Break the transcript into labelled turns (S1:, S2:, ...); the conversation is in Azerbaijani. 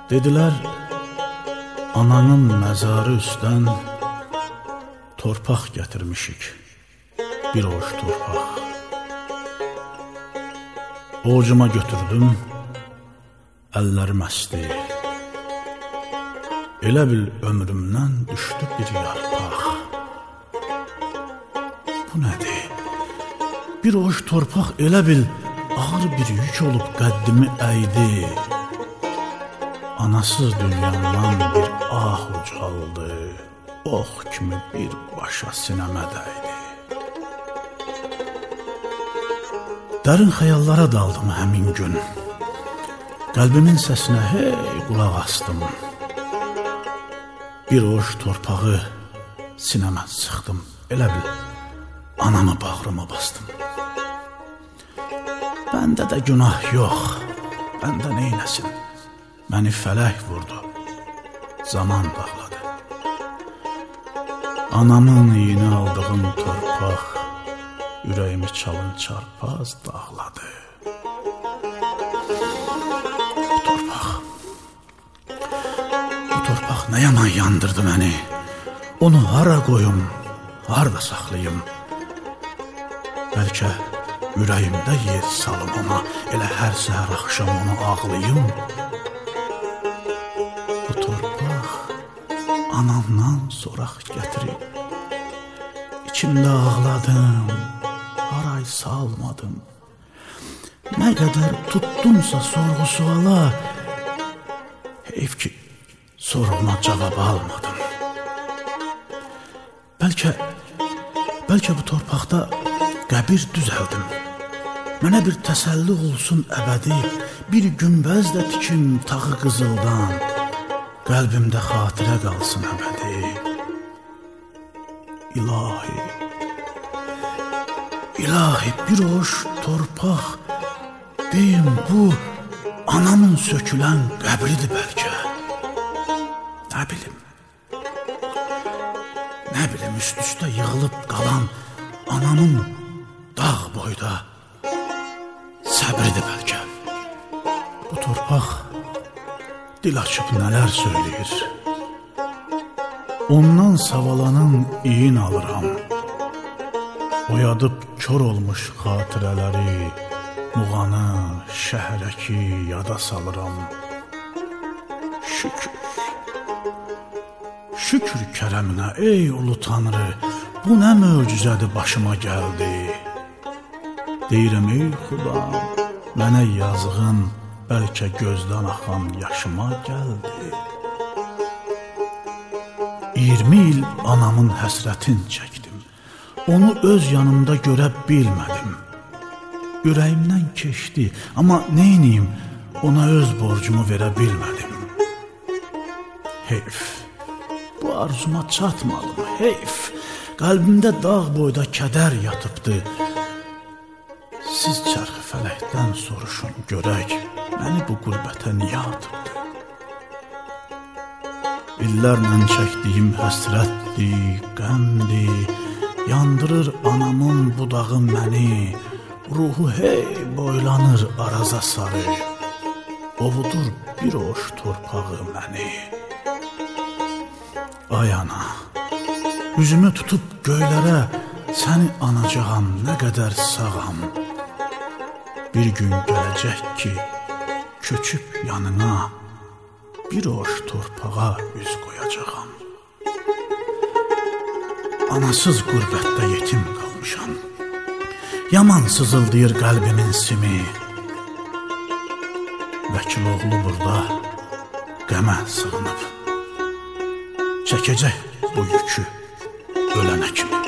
S1: Dedilər, ananın məzarı üstdən torpaq gətirmişik, bir ovuc torpaq. Ovucuma götürdüm, əllərim əsdi. Elə bil ömrümdən düşdü bir yarpaq. Bu nədir? Bir ovuc torpaq elə bil ağır bir yük olub qəddimi əydi. Anasız dünyamdan bir ah ucaldı, ox kimi bir başa sinəmə dəydi. Dərin xəyallara daldım həmin gün. Qəlbimin səsinə hey qulaq asdım. Bir ovuc torpağı sinəmə sıxdım. Elə bil anamı bağrıma bastım. Bəndə də günah yox, bəndə neynəsin? Məni fələk vurdu, zaman bağladı. Anamın iyini aldığım torpaq ürəyimi çalın çarpaz dağladı. Bu torpaq nə yaman yandırdı məni. Onu hara qoyum, harada saxlayım? Bəlkə ürəyimdə yer salım ona, elə hər səhər axşam onu ağlayım. Bu torpaq anamdan soraq gətirib, İçimdə ağladım, haray salmadım. Nə qədər tutdumsa sorğu suala, heyf ki sorğuna cavab almadım. Bəlkə bu torpaqda qəbir düzəldim. Mənə bir təsəlli olsun əbədi, bir günbəz də tikim tağı qızıldan, qəlbimdə xatirə qalsın əbədi. İlahi bir ovuc torpaq, deyim bu anamın sökülən qəbridir bəlkə. Nə bilim üst-üstə yığılıb qalan anamın dağ boyda səbridir bəlkə. Bu torpaq dil açıb nələr söyləyir. Ondan savalanın iyin alıram. Oyadıb kör olmuş xatirələri, muğanı, şəhərəki yada salıram. Şükür kərəminə ey ulu Tanrı, bu nə möcüzədir başıma gəldi. Deyirəm ey Xudam, mənə yazığın bəlkə gözdən axan yaşıma gəldi. 20 il anamın həsrətin çəkdim. Onu öz yanımda görə bilmədim. Ürəyimdən keçdi, amma neyniyim, ona öz borcumu verə bilmədim. Heyf, bu arzuma çatmadım, heyf. Qəlbimdə dağ boyda kədər yatıbdı. Siz çərxi fələkdən soruşun görək, məni bu qürbətə niyə atıbdı? İllərlə çəkdiyim həsrətdir, qəmdir, yandırır anamın budağı məni, ruhu hey boylanır araza sarı, ovudur bir ovuc torpağı məni. Ay ana, üzümü tutub göylərə, səni anacağam, nə qədər sağam. Bir gün gələcək ki, köçüb yanına, bir ovuc torpağa üz qoyacağam. Anasız qürbətdə yetim qalmışam. Yaman sızıldayır qəlbimin simi. Vəkiloğlu burada qəmə sığınıb, çəkəcək bu yükü ölənə kimi.